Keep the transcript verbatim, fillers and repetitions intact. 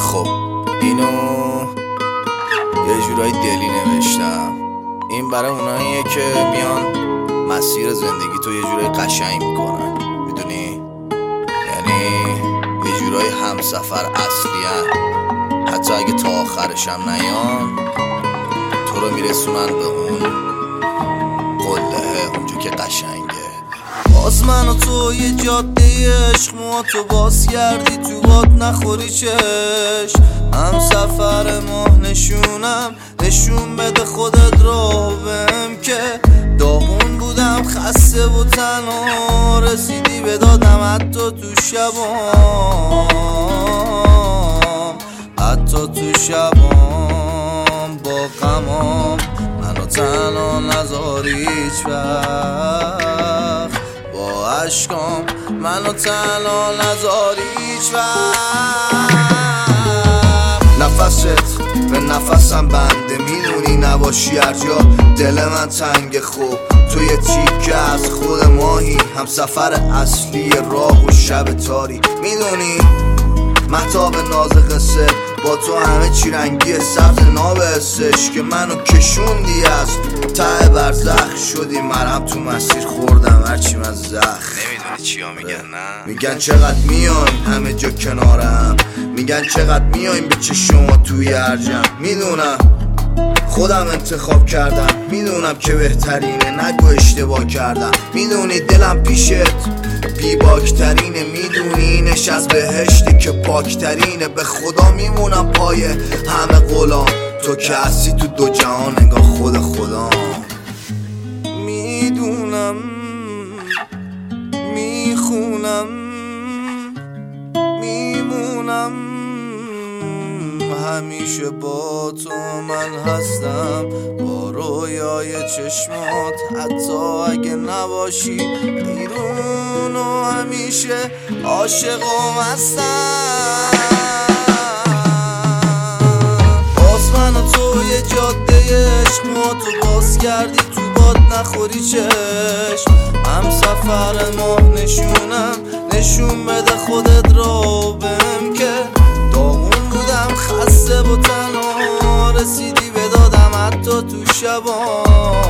خب اینو یه جورایی دلی نوشتم. این برای اوناییه که میان مسیر زندگی تو یه جورایی قشنگ میکنن، میدونی؟ یعنی یه جورایی همسفر اصلی هن. حتی اگه تا آخرش هم نیان تو رو میرسونن به اون قله، اونجا که قشنگه. باز من و تو یه جاده عشق، موها تو باز کردی تو باد نخوری چش. هم سفر ماه نشونم، نشون بده خودت رو بهم که داغون بودم، خسته و تنها، رسیدی به دادم حتی تو شبام، حتی تو شبام با غمام منو تنها نذاری هیچ وقت، با عشقام منو تنها نذاری هیچ وقت. نفست به نفسم بنده، میدونی نباشی هر جا دل من تنگ. خوب تو یه تیکه از خود ماهی، هم سفر اصلی راه و شب تاری، میدونی مهتاب ناز قصه با تو همه چی رنگی سبز ناب حسش که منو کشوندی از ته برزخ شدی مرهم تو مسیر خوردم هرچی من زخ. نمیدونی چیا میگن؟ نه میگن چقدر میایم همه جا کنارم، میگن چقدر میایم به چشما توی هر جمع. میدونم خودم انتخاب کردم، میدونم که بهترینه، نگو اشتباه کردم. میدونی دلم پیشت بی باکترینه، میدونی اینش از بهشتی که پاکترینه. به خدا میمونم پای همه غلام، تو که هستی تو دو جهان انگار خود خدا. میدونم میخونم میمونم همیشه با تو من هستم، با رویای چشمات حتی اگه نباشی بیرون، و همیشه عاشقم هستم. باز من و تو یه جاده عشق، ما تو باز کردی تو باد نخوری چشم. هم سفر ماه نشونم، نشون بده خودت رو بهم که داغون بودم، خسته و تنها، رسیدی به دادم حتی تو شبام.